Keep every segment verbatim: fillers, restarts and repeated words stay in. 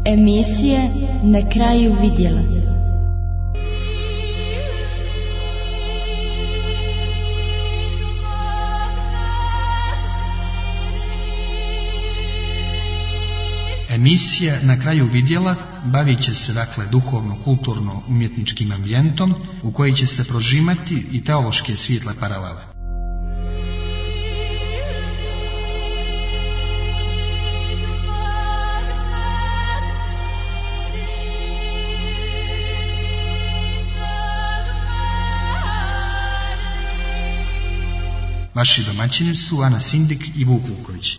Emisije Na kraju vidjela. Emisija Na kraju vidjela bavit će se dakle duhovno-kulturno-umjetničkim ambijentom u koji će se prožimati i teološke svijetle paralele. Vaši domaćini su Ana Sindik i Vuk Vuković.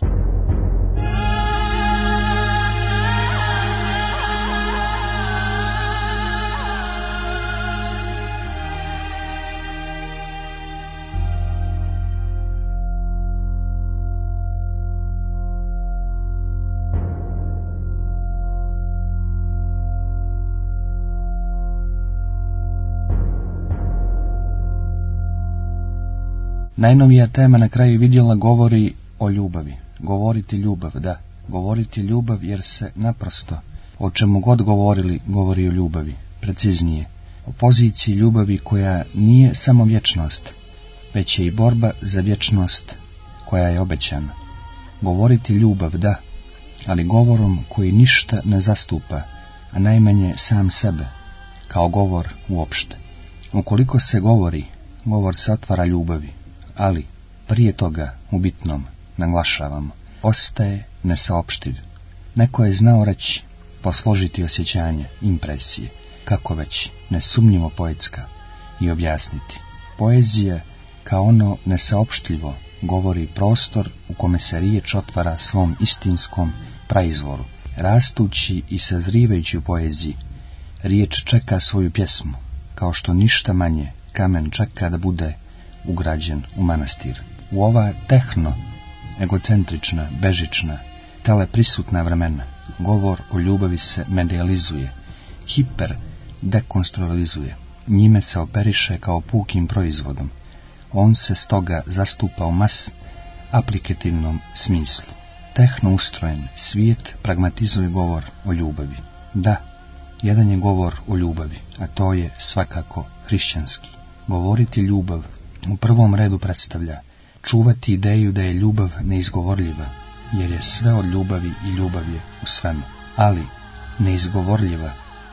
Najnovija tema Na kraju vidjela govori o ljubavi. Govoriti ljubav, da. Govoriti ljubav jer se naprosto, o čemu god govorili, govori o ljubavi. Preciznije, o poziciji ljubavi koja nije samo vječnost, već je i borba za vječnost koja je obećana. Govoriti ljubav, da, ali govorom koji ništa ne zastupa, a najmanje sam sebe, kao govor uopšte. Ukoliko se govori, govor se otvara ljubavi. Ali, prije toga, u bitnom, naglašavamo, ostaje nesaopštiv. Neko je znao reći, posložiti osjećanje, impresije, kako već, nesumnjivo poetska, i objasniti. Poezija, kao ono nesaopštljivo, govori prostor u kome se riječ otvara svom istinskom praizvoru. Rastući i sazrivajući u poeziji, riječ čeka svoju pjesmu, kao što ništa manje kamen čeka da bude ugrađen u manastir. U ova tehno, egocentrična, bežična, teleprisutna vremena, govor o ljubavi se medializuje, hiper dekonstrualizuje, njime se operiše kao pukim proizvodom. On se stoga zastupa u mas aplikativnom smislu. Tehno ustrojen svijet pragmatizuje govor o ljubavi. Da, jedan je govor o ljubavi, a to je svakako hrišćanski. Govoriti ljubav u prvom redu predstavlja čuvati ideju da je ljubav neizgovorljiva, jer je sve od ljubavi i ljubav je u svemu. Ali neizgovorljiva,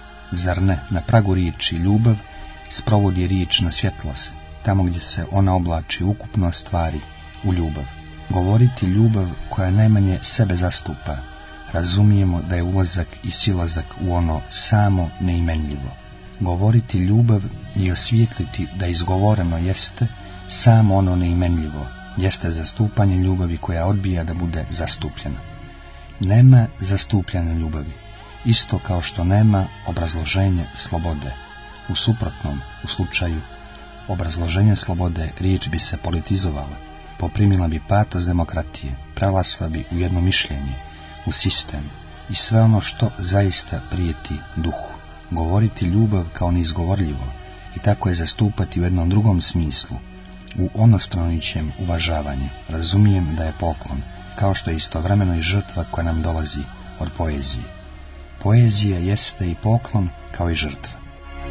zar ne, na pragu riječi ljubav sprovodi riječ na svjetlost, tamo gdje se ona oblači ukupno stvari u ljubav. Govoriti ljubav koja najmanje sebe zastupa, razumijemo da je ulazak i silazak u ono samo neimenljivo. Govoriti ljubav i osvijetliti da izgovoreno jeste samo ono neimenljivo, jeste zastupanje ljubavi koja odbija da bude zastupljena. Nema zastupljene ljubavi, isto kao što nema obrazloženja slobode. U suprotnom, u slučaju obrazloženja slobode, riječ bi se politizovala, poprimila bi patos demokratije, prelasla bi u jedno mišljenje, u sistem i sve ono što zaista prijeti duhu. Govoriti ljubav kao neizgovorljivo i tako je zastupati u jednom drugom smislu, u onostraničjem uvažavanju. Razumijem da je poklon, kao što je istovremeno i žrtva koja nam dolazi od poezije. Poezija jeste i poklon kao i žrtva.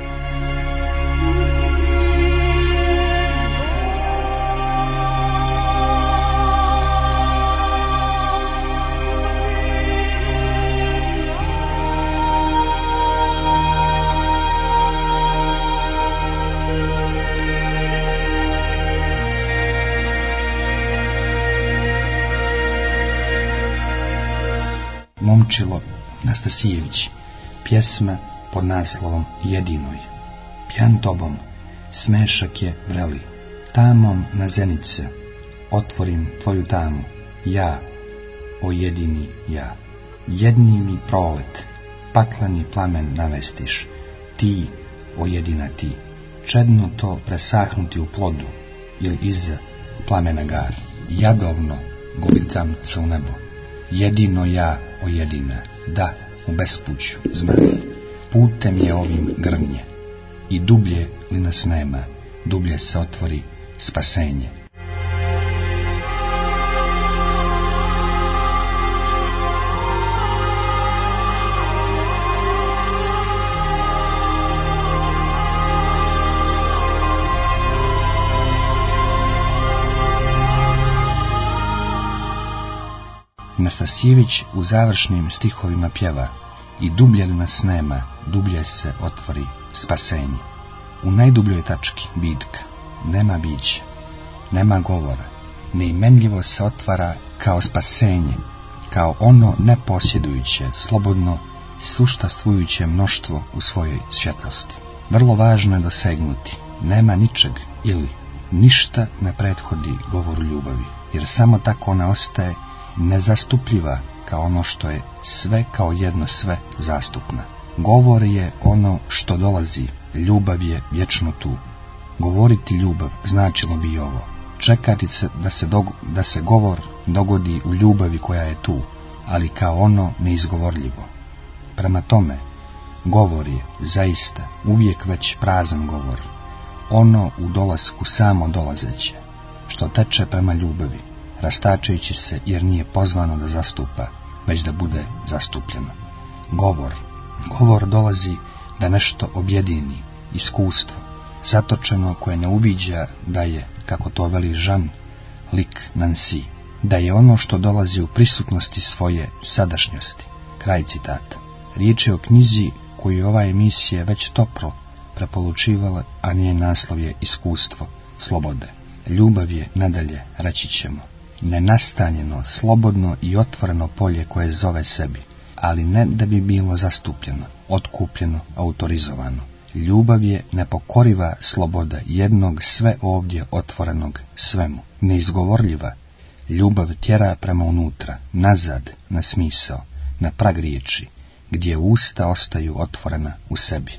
Momčilo Nastasijević, pjesma pod naslovom Jedinoj. Pjan tobom, smešak je vreli, tamom na zenice, otvorim tvoju tamu, ja, o jedini ja. Jedni mi prolet, paklani plamen navestiš, ti, o jedina ti. Čedno to presahnuti u plodu, ili iza plamena gar. Jadovno gubitamca u nebo, jedino ja, o jedina, da, u bespuću, znaj, putem je ovim grmlje, i dublje li nas nema, dublje se otvori spasenje. Anastasijević u završnim stihovima pjeva: i dublje li nas nema, dublje se otvori spasenje. U najdubljoj tački bitka nema bića, nema govora, neimenljivo se otvara kao spasenje, kao ono neposjedujuće, slobodno, suštastvujuće mnoštvo u svojoj svjetlosti. Vrlo važno je dosegnuti: nema ničeg ili ništa ne prethodi govoru ljubavi, jer samo tako ona ostaje nezastupljiva kao ono što je sve kao jedno sve zastupna. Govor je ono što dolazi, ljubav je vječno tu. Govoriti ljubav značilo bi ovo: čekati se da se, dog, da se govor dogodi u ljubavi koja je tu, ali kao ono neizgovorljivo. Prema tome, govor je zaista uvijek već prazan govor, ono u dolasku samo dolazeće, što teče prema ljubavi, rastačajući se jer nije pozvano da zastupa, već da bude zastupljeno. Govor, govor dolazi da nešto objedini, iskustvo, zatočeno koje ne uviđa da je, kako to veli Jean Luc Nancy, da je ono što dolazi u prisutnosti svoje sadašnjosti. Kraj citata. Riječ je o knjizi koju ova emisija već toplo prepolučivala, a njen naslov je Iskustvo slobode. Ljubav je, nadalje, reći ćemo, nenastanjeno, slobodno i otvoreno polje koje zove sebi, ali ne da bi bilo zastupljeno, otkupljeno, autorizovano. Ljubav je nepokoriva sloboda jednog sve ovdje otvorenog svemu, neizgovorljiva. Ljubav tjera prema unutra, nazad, na smisao, na prag riječi, gdje usta ostaju otvorena u sebi.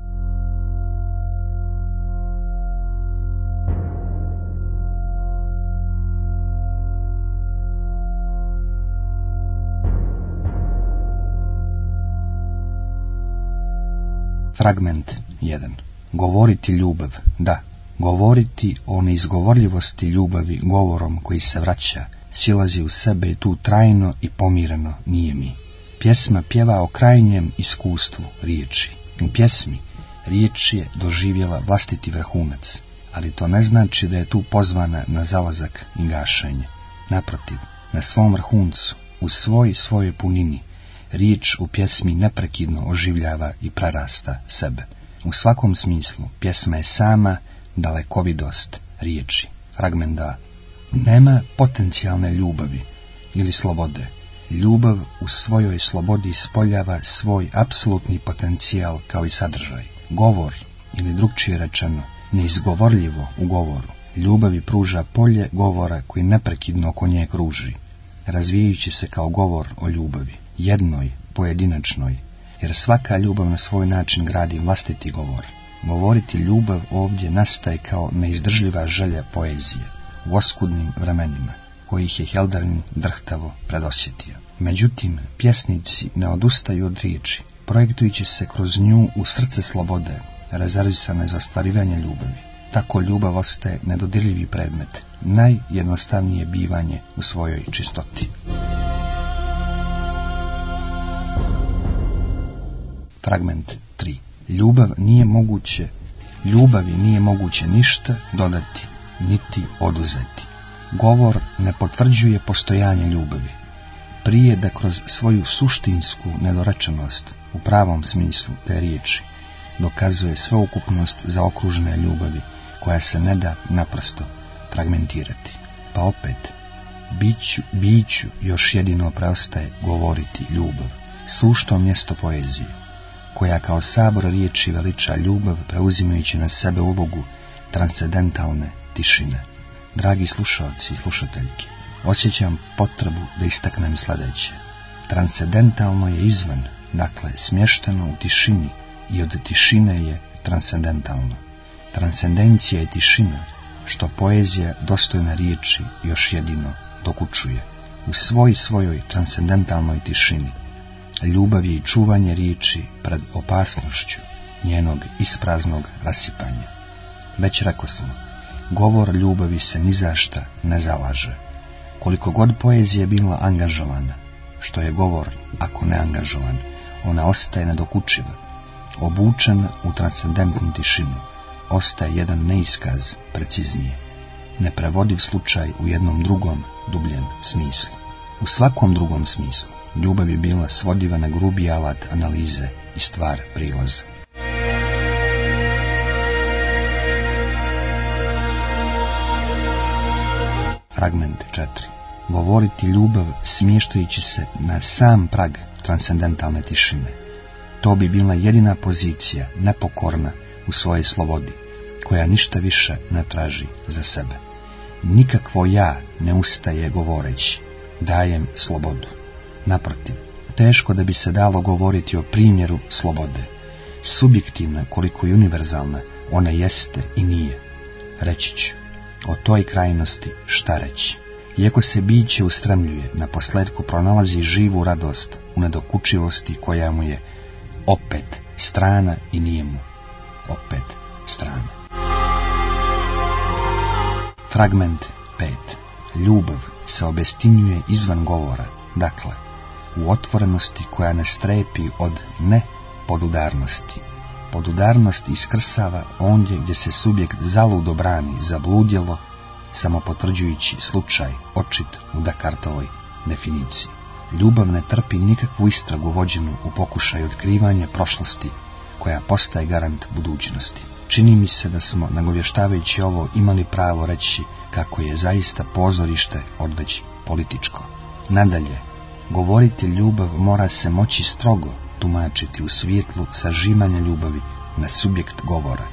Fragment jedan. Govoriti ljubav, da, govoriti o neizgovorljivosti ljubavi govorom koji se vraća, silazi u sebe i tu trajno i pomireno nije mi. Pjesma pjeva o krajnjem iskustvu riječi. U pjesmi riječ je doživjela vlastiti vrhunac, ali to ne znači da je tu pozvana na zalazak i gašenje. Naprotiv, na svom vrhuncu, u svoj svojoj punini, riječ u pjesmi neprekidno oživljava i prerasta sebe. U svakom smislu, pjesma je sama dalekovidost riječi. Fragment dva. Nema potencijalne ljubavi ili slobode. Ljubav u svojoj slobodi ispoljava svoj apsolutni potencijal kao i sadržaj. Govor, ili drugčije rečeno, neizgovorljivo u govoru, ljubavi pruža polje govora koji neprekidno oko nje kruži, razvijajući se kao govor o ljubavi, jednoj, pojedinačnoj, jer svaka ljubav na svoj način gradi vlastiti govor. Govoriti ljubav ovdje nastaje kao neizdržljiva želja poezije u oskudnim vremenima, kojih je Heldarin drhtavo predosjetio. Međutim, pjesnici ne odustaju od riječi, projektujući se kroz nju u srce slobode, rezervisane za ostvarivanje ljubavi. Tako ljubav ostaje nedodirljivi predmet, najjednostavnije bivanje u svojoj čistoti. Fragment tri. Ljubav nije moguće, ljubavi nije moguće ništa dodati, niti oduzeti. Govor ne potvrđuje postojanje ljubavi, prije da kroz svoju suštinsku nedorečenost, u pravom smislu te riječi, dokazuje sveukupnost zaokružene ljubavi, koja se ne da naprosto fragmentirati. Pa opet, biću, biću još jedino preostaje govoriti ljubav, sušto mjesto poezije, koja kao sabor riječi veliča ljubav, preuzimajući na sebe ulogu transcendentalne tišine. Dragi slušalci i slušateljke, osjećam potrebu da istaknem sljedeće. Transcendentalno je izvan, dakle smješteno u tišini, i od tišine je transcendentalno. Transcendencija je tišina, što poezija dostojna riječi još jedino dokučuje. U svoj svojoj transcendentalnoj tišini ljubav je i čuvanje riječi pred opasnošću njenog ispraznog rasipanja. Već rekosmo, govor ljubavi se ni za šta ne zalaže. Koliko god poezija bila angažovana, što je govor ako ne angažovan, ona ostaje nedokučiva, obučena u transcendentnu tišinu, ostaje jedan neiskaz preciznije, neprevodiv slučaj u jednom drugom, dubljem smislu. U svakom drugom smislu, ljubav je bila svodiva na grubi alat analize i stvar prilaza. Fragment četiri. Govoriti ljubav smještajući se na sam prag transcendentalne tišine. To bi bila jedina pozicija, nepokorna u svojoj slobodi, koja ništa više ne traži za sebe. Nikakvo ja ne ustaje govoreći, dajem slobodu. Naprotiv, teško da bi se dalo govoriti o primjeru slobode. Subjektivna koliko i univerzalna, ona jeste i nije. Reći ću, o toj krajnosti šta reći. Iako se biće ustremljuje, na posljedku pronalazi živu radost u nedokučivosti koja mu je opet strana i nije mu opet strana. Fragment pet. Ljubav se obestinjuje izvan govora, dakle, u otvorenosti koja ne strepi od ne podudarnosti. Podudarnost iskrsava ondje gdje se subjekt zaludo brani, zabludjelo, samo potvrđujući slučaj očit u Descartovoj definiciji. Ljubav ne trpi nikakvu istragu vođenu u pokušaju otkrivanja prošlosti koja postaje garant budućnosti. Čini mi se da smo, nagovještavajući ovo, imali pravo reći kako je zaista pozorište odveć političko. Nadalje, govoriti ljubav mora se moći strogo tumačiti u svjetlu sažimanja ljubavi na subjekt govora.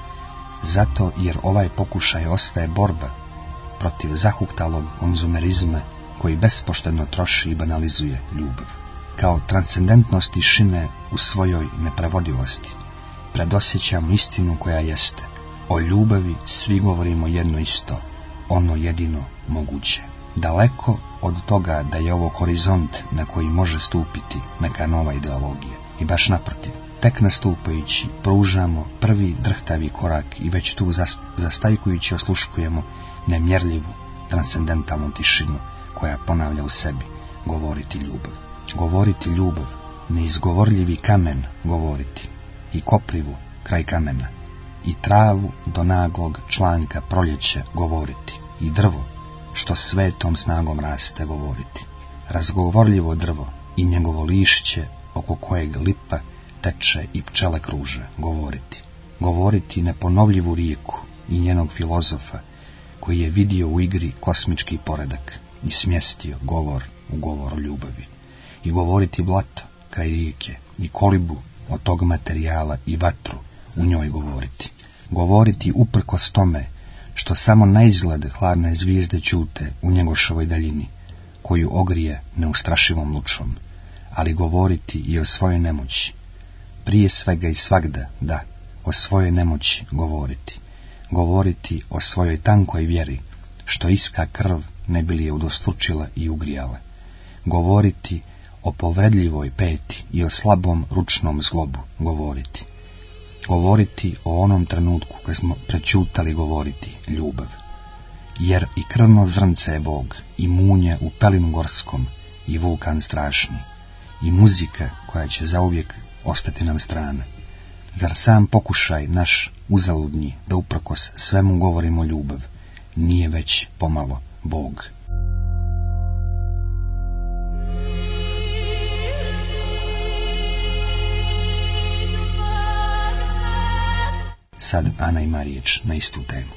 Zato jer ovaj pokušaj ostaje borba protiv zahuktalog konzumerizma koji bespoštedno troši i banalizuje ljubav. Kao transcendentnost tišine u svojoj neprevodivosti predosjećam istinu koja jeste. O ljubavi svi govorimo jedno isto, ono jedino moguće. Daleko od toga da je ovo horizont na koji može stupiti neka nova ideologija. I baš naprotiv, tek nastupajući pružamo prvi drhtavi korak i već tu zastajkujući osluškujemo nemjerljivu transcendentalnu tišinu koja ponavlja u sebi govoriti ljubav. Govoriti ljubav, neizgovorljivi kamen govoriti, i koprivu kraj kamena, i travu do naglog članka proljeće govoriti, i drvo što svetom snagom raste govoriti. Razgovorljivo drvo i njegovo lišće oko kojeg lipa teče i pčele kruže govoriti. Govoriti neponovljivu rijeku i njenog filozofa koji je vidio u igri kosmički poredak i smjestio govor u govor o ljubavi. I govoriti blato kraj rijeke i kolibu od tog materijala i vatru u njoj govoriti. Govoriti uprkos tome što samo naizgled hladne zvijezde ćute u njegošovoj daljini, koju ogrije neustrašivom lučom, ali govoriti i o svojoj nemoći. Prije svega i svagda, da, o svojoj nemoći govoriti. Govoriti o svojoj tankoj vjeri, što iska krv ne bi li je udostručila i ugrijala. Govoriti o povredljivoj peti i o slabom ručnom zglobu govoriti. Govoriti o onom trenutku kad smo prečutali govoriti ljubav. Jer i krvno zrnce je Bog, i munje u pelinu gorskom, i vulkan strašni, i muzika koja će zauvijek ostati nam strana. Zar sam pokušaj naš uzaludnji da uprkos svemu govorimo ljubav, nije već pomalo Bog? Sad Ana ima riječ na istu temu.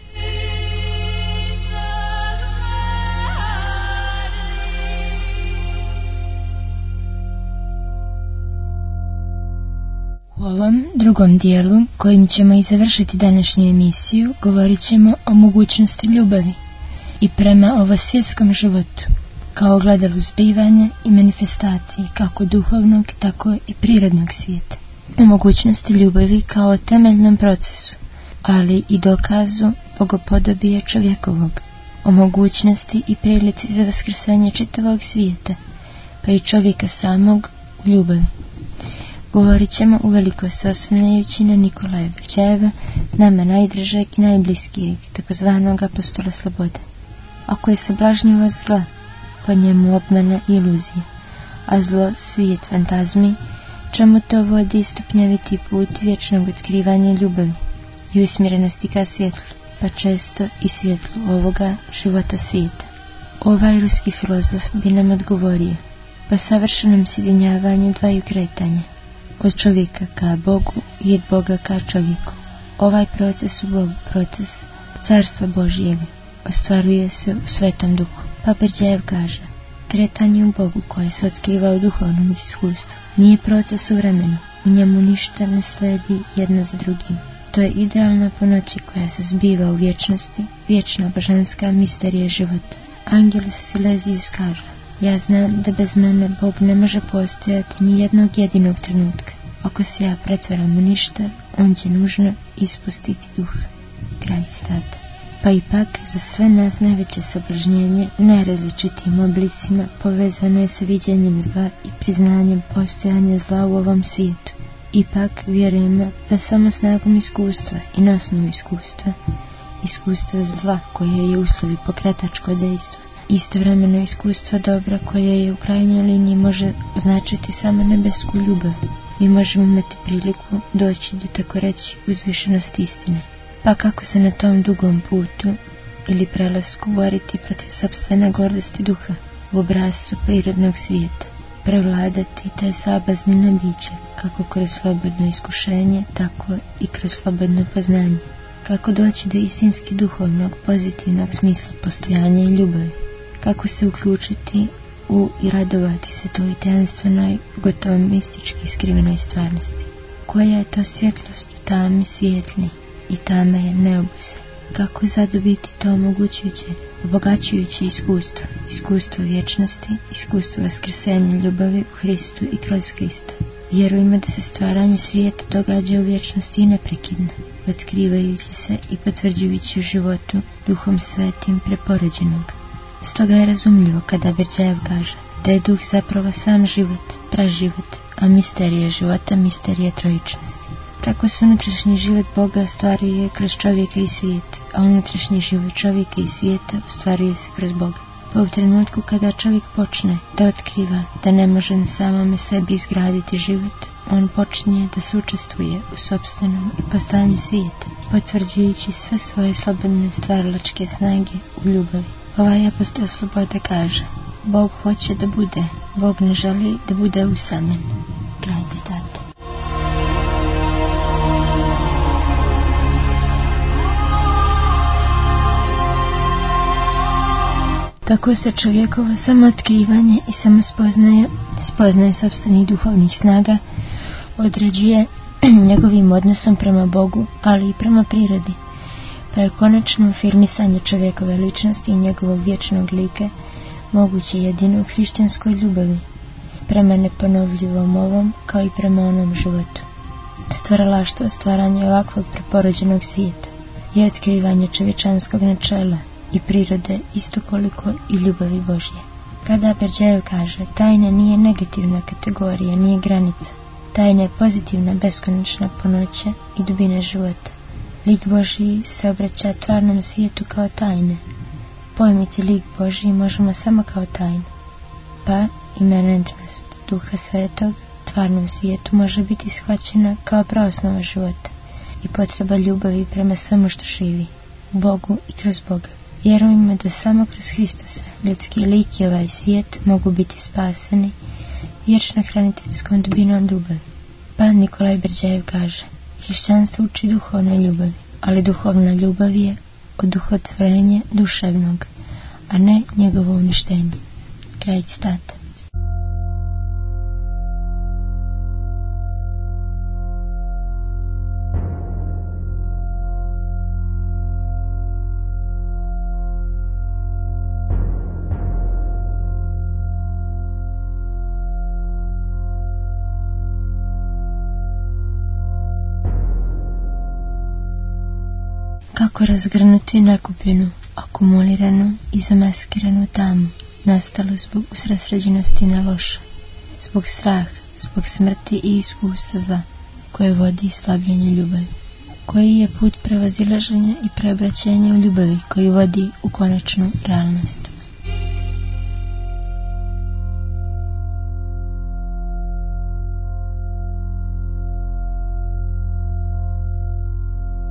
U ovom drugom dijelu, kojim ćemo i završiti današnju emisiju, govorit ćemo o mogućnosti ljubavi i prema ovosvjetskom životu, kao ogledalu zbivanja i manifestacije kako duhovnog, tako i prirodnog svijeta. O mogućnosti ljubavi kao temeljnom procesu, ali i dokazu bogopodobija čovjekovog, o mogućnosti i prilici za vaskrsanje čitavog svijeta, pa i čovjeka samog u ljubavi. Govorit ćemo uveliko se osvrnajući na Nikolaja Berdjajeva, nama najdražeg i najbliskijeg, takozvanog apostola slobode. Ako je sablažnjivost zla, po njemu obmana i iluzija, a zlo svijet fantazmi, čemu to vodi stupnjaviti put vječnog otkrivanja ljubavi i usmjerenosti ka svjetlu, pa često i svjetlu ovoga života svijeta. Ovaj ruski filozof bi nam odgovorio: po savršenom sjedinjavanju dvaju kretanja, od čovjeka ka Bogu i od Boga ka čovjeku. Ovaj proces u Bogu, proces Carstva Božjega, ostvaruje se u Svetom Duhu. Pa Berđejev kaže: kretanje u Bogu koje se otkriva u duhovnom iskustvu nije proces u vremenu, u njemu ništa ne sledi jedno za drugim. To je idealna ponoći koja se zbiva u vječnosti, vječna božanska misterija života. Angelus Silesius kaže: ja znam da bez mene Bog ne može postojati ni jednog jedinog trenutka. Ako se ja pretvaram u ništa, on će nužno ispustiti duh. Kraj citata. Pa ipak, za sve nas najveće sablžnjenje u najrazličitijim oblicima povezano je sa viđenjem zla i priznanjem postojanja zla u ovom svijetu. Ipak vjerujemo da samo snagom iskustva i na osnovu iskustva, iskustva zla koje je uslovi pokretačko dejstvo, istovremeno iskustva dobra koje je u krajnjoj liniji može značiti samo nebesku ljubav, mi možemo imati priliku doći do tako reći uzvišenosti istine. Pa kako se na tom dugom putu ili prelasku boriti protiv sopstvene gordosti duha u obrazcu prirodnog svijeta, prevladati taj sablazne biće kako kroz slobodno iskušenje, tako i kroz slobodno poznanje, kako doći do istinski duhovnog pozitivnog smisla postojanja i ljubavi, kako se uključiti u i radovati se toj tajanstvenoj, gotovo mistički skrivenoj stvarnosti. Koja je to svjetlost u tami svijetli i tama je neobuze. Kako zadobiti to omogućujuće, obogaćujuće iskustvo, iskustvo vječnosti, iskustvo vaskrsenja ljubavi u Hristu i kroz Hrista. Vjerujemo da se stvaranje svijeta događa u vječnosti i neprekidno, otkrivajući se i potvrđujući u životu Duhom Svetim preporođenog. Stoga je razumljivo kada Berđejev kaže da je duh zapravo sam život, praživot, a misterija života, misterija trojičnosti. Tako se unutrašnji život Boga ostvaruje kroz čovjeka i svijet, a unutrašnji život čovjeka i svijeta ostvaruje se kroz Boga. Pa u trenutku kada čovjek počne da otkriva da ne može na samome sebi izgraditi život, on počinje da sučestvuje u sopstvenom i postanju svijeta, potvrđujući sve svoje slobodne stvaralačke snage u ljubavi. Ovaj apostol Sloboda kaže: Bog hoće da bude, Bog ne želi da bude usamljen. Kraj citata. Tako se čovjekovo samootkrivanje i samospoznaje, spoznaje sopstvenih duhovnih snaga određuje njegovim odnosom prema Bogu, ali i prema prirodi, pa je konačno afirmisanje čovjekove ličnosti i njegovog vječnog lika moguće jedino u hrišćanskoj ljubavi, prema neponovljivom ovom kao i prema onom životu. Stvaralaštvo, stvaranje ovakvog preporođenog svijeta je otkrivanje čovječanskog načela i prirode isto koliko i ljubavi Božje. Kada Berđejev kaže: tajna nije negativna kategorija, nije granica. Tajna je pozitivna, beskonačna punoća i dubina života. Lik Božji se obraća tvarnom svijetu kao tajne. Pojmiti lik Božji možemo samo kao tajnu. Pa imanentnost Duha Svetog tvarnom svijetu može biti shvaćena kao praosnova života i potreba ljubavi prema svemu što živi, Bogu i kroz Boga. Vjerujemo da samo kroz Hristusa ljudski lik i ovaj svijet mogu biti spaseni vječno hraniteljskom dubinom ljubavi. Pa Nikolaj Berđejev kaže: hrišćanstvo uči duhovnoj ljubavi, ali duhovna ljubav je oduhotvorenje duševnog, a ne njegovo uništenje. Kraj citata. Kako razgrnuti nakupljenu, akumuliranu i zamaskiranu tamu, nastalu zbog usredsređenosti na loše, zbog straha, zbog smrti i iskustva zla, koje vodi slabljenju ljubavi. Koji je put prevazilaženja i preobraćenja u ljubavi, koji vodi u konačnu realnost.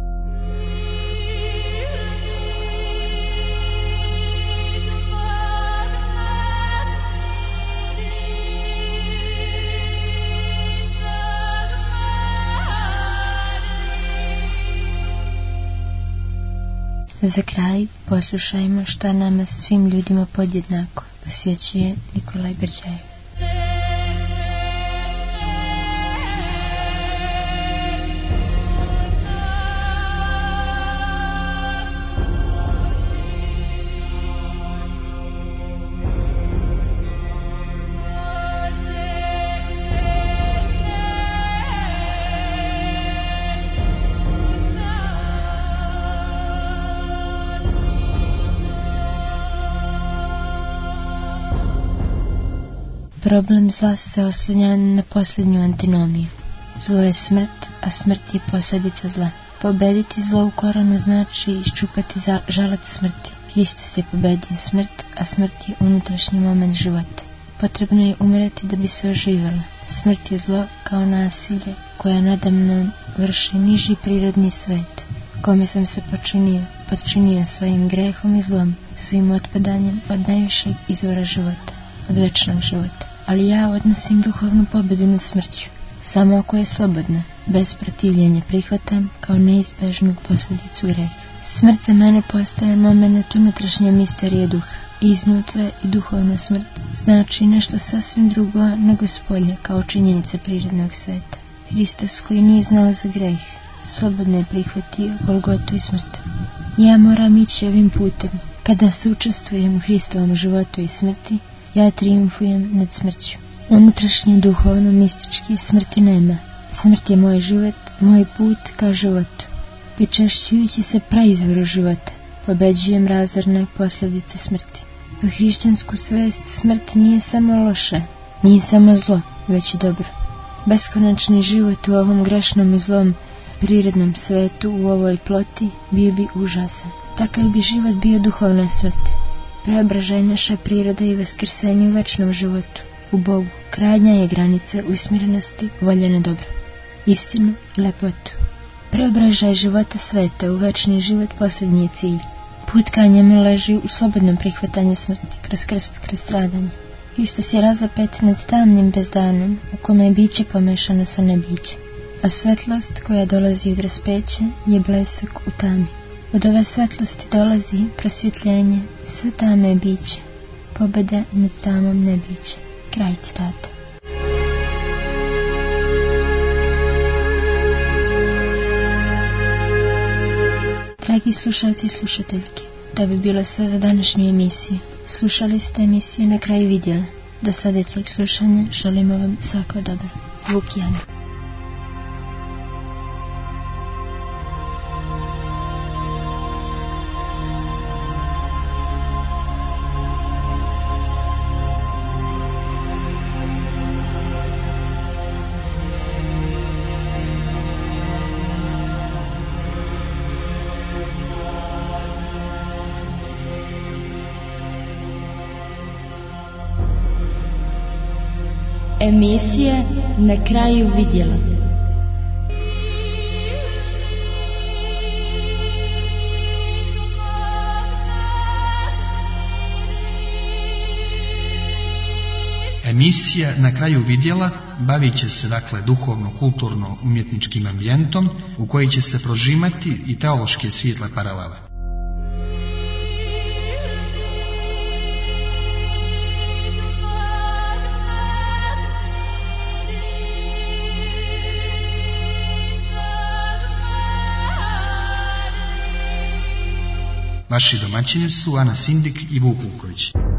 Bye. Za kraj poslušajmo šta nama svim ljudima podjednako posvećuje Nikolaj Brđajev. Problem zla se oslanja na posljednju antinomiju. Zlo je smrt, a smrt je posljedica zla. Pobediti zlo u koronu znači iščupati žalac smrti. Hristos je pobedio smrt, a smrt je unutrašnji moment života. Potrebno je umreti da bi se oživjela. Smrt je zlo kao nasilje koje nadamnom vrši niži prirodni svet, kome sam se počinio, podčinio svojim grehom i zlom, svojim otpadanjem od najvišeg izvora života, od večnog života. Ali ja odnosim duhovnu pobedu nad smrću, samo ako je slobodna, bez protivljenja prihvatam kao neizbežnu posljedicu greha. Smrt za mene postaje moment unutrašnje misterije duha. Iznutra i duhovna smrt znači nešto sasvim drugo nego spolje kao činjenica prirodnog sveta. Hristos koji nije znao za greh, slobodno je prihvatio Golgotu i smrt. Ja moram ići ovim putem. Kada se učestvujem u Hristovom životu i smrti, ja triumfujem nad smrću. Unutrašnje, duhovno, mistički smrti nema. Smrt je moj život, moj put ka životu. Pričešćujući se praizvoru života, pobeđujem razorne posljedice smrti. Za hrišćansku svest smrt nije samo loše, nije samo zlo, već i dobro. Beskonačni život u ovom grešnom i zlom prirodnom svetu, u ovoj ploti, bio bi užasan. Takav bi život bio duhovna smrt. Preobražaj naše prirode i vaskrsenje u večnom životu, u Bogu. Krajnja je granica usmjerenosti volje na dobro, istinu i lepotu. Preobražaj života sveta u večni život posljednji je cilj. Put ka njemu leži u slobodnom prihvatanju smrti, kroz krst, kroz stradanje. Hristos je razapet nad tamnim bezdanom, u kome je biće pomešano sa nebićem, a svetlost koja dolazi od raspeća je blesak u tami. Od ove svetlosti dolazi prosvjetljenje, sve tame je biće, pobjeda nad tamom nebiće. Kraj citata. Dragi slušalci i slušateljke, to bi bilo sve za današnju emisiju. Slušali ste emisiju Na kraju vidjela. Do sljedećeg slušanja želimo vam svako dobro. Vuk Jana. Emisija Na kraju vidjela. Emisija Na kraju vidjela bavit će se dakle duhovno-kulturno-umjetničkim ambijentom u koji će se prožimati i teološke svijetle paralele. Vaši domaćini su Ana Sindik i Vuk Vuković.